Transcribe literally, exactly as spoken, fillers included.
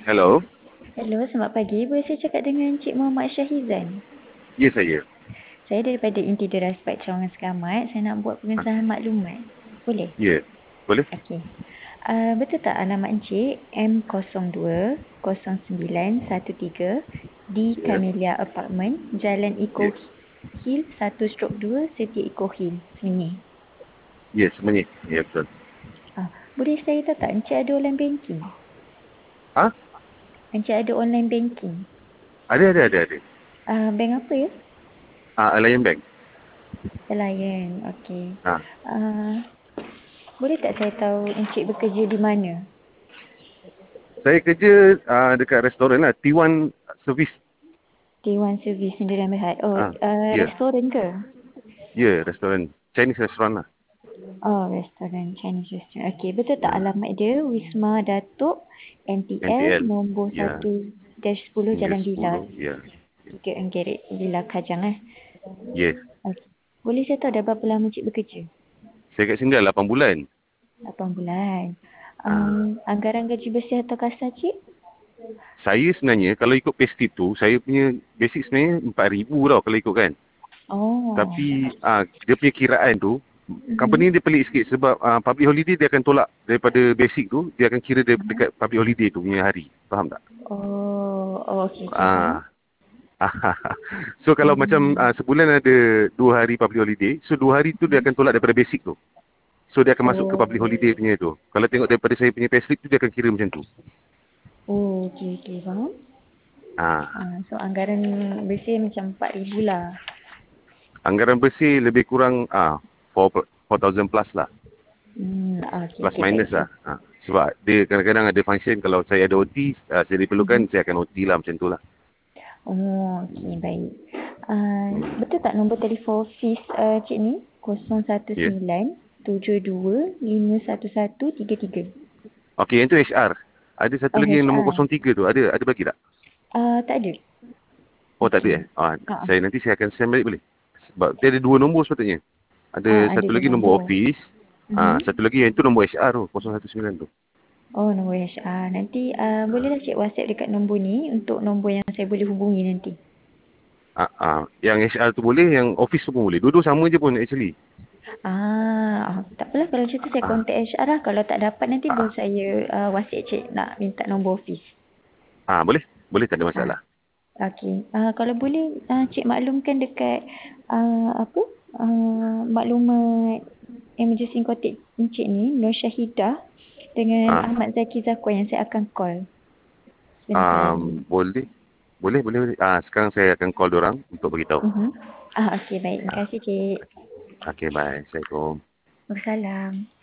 Hello. Hello, selamat pagi. Boleh saya cakap dengan Encik Muhammad Syahizan? Ya, saya. Saya daripada Inti Deras Pak Cawangan Selamat. Saya nak buat Ah, pengesahan maklumat. Boleh? ya. Boleh? Okey. Uh, betul tak alamat Encik M kosong dua kosong sembilan satu tiga di Ya. Camellia Apartment, Jalan Eco Ya. Hill satu stroke dua, Setia Eco Hill, Semenyih. Ya, sebenarnya. Ya, betul. Ah, boleh saya tahu tak Encik ada online banking? Ah, Encik ada online banking? ada, ada, ada, ada. Uh, bank apa ya? Ah, Alliance Bank. Lion, okey. Ah, Uh, boleh tak saya tahu Encik bekerja di mana? saya kerja ah, dekat restoran lah. T one Service. Dewan Servis Sendirian Berhad. Oh, Ah, uh, ya. restoran ke? Ya, restoran. Chinese restaurant lah. Oh, restoran Chinese restaurant. Okey, betul tak Ah, alamat dia? Wisma Datuk N T L N T L. nombor Ya. satu sepuluh Hingga Jalan Villa. sepuluh. Ya. tiga Anggerik Villa Kajang eh. Ya. Okey. Boleh saya tahu dah berapa lama cik bekerja? Saya kat sini dah lapan bulan. lapan bulan. Ah, Um, anggaran gaji bersih atau kasar cik? saya sebenarnya kalau ikut payslip tu, saya punya basic sebenarnya empat ribu tau kalau ikut kan. Oh. Tapi ah, dia punya kiraan tu, Mm-hmm. company dia pelik sikit sebab ah, public holiday dia akan tolak daripada basic tu, dia akan kira dia dekat public holiday tu punya hari. Faham tak? Oh, oh okey, okey, faham. Ah, so kalau macam Hmm. ah, sebulan ada dua hari public holiday, so dua hari tu dia akan tolak daripada basic tu. So dia akan masuk ke Oh, public holiday punya tu. Kalau tengok daripada saya punya payslip tu, dia akan kira macam tu. oh okey, okey, faham. Ah, Ah, so anggaran bersih macam empat ribu lah. anggaran bersih lebih kurang ah four thousand plus lah. Hmm, okey, Plus okey, baik. minus lah. Ah, sebab dia kadang-kadang ada function, kalau saya ada O T, ah, saya diperlukan, Mm-hmm. saya akan O T lah macam tu lah. Oh, okey, baik. Uh, betul tak nombor telefon office uh, cik ni? kosong satu Ya. Yeah. sembilan tujuh dua lima satu satu tiga tiga. Okey, yang tu H R. Ada satu Oh, lagi yang nombor H R. kosong tiga tu. Ada ada bagi tak? Uh, tak ada. Oh, tak ada eh? Okey. Ah, Ah, saya nanti saya akan send balik boleh? Sebab dia ada dua nombor sepatutnya. ah, Ada ada satu dua lagi nombor nombor. office. Ah, Mm-hmm. satu lagi yang itu nombor H R tu, kosong satu sembilan tu. Oh, nombor H R. Nanti uh, bolehlah cik WhatsApp dekat nombor ni untuk nombor yang saya boleh hubungi nanti. Ah, ah, yang H R tu boleh, yang office tu pun boleh. Dua-dua sama je pun actually. Ah, ah, tak apalah kalau macam tu saya Ah, contact H R lah. Kalau tak dapat nanti baru ah, saya uh, WhatsApp cik nak minta nombor office. ah, boleh? Boleh, tak ada Ah, masalah. okey. Uh, kalau boleh uh, cik maklumkan dekat uh, apa? Uh, maklumat emergency contact encik ni Nur Syahidah dengan Ah, Ahmad Zaki Zakwan yang saya akan call sebentar lagi. um, boleh. Boleh, boleh, boleh. Ah, sekarang saya akan call dorang untuk beritahu. Mhm. Ah, okey, baik. Terima Ah, kasih cik. okay, bye. Assalamualaikum. Wassalam.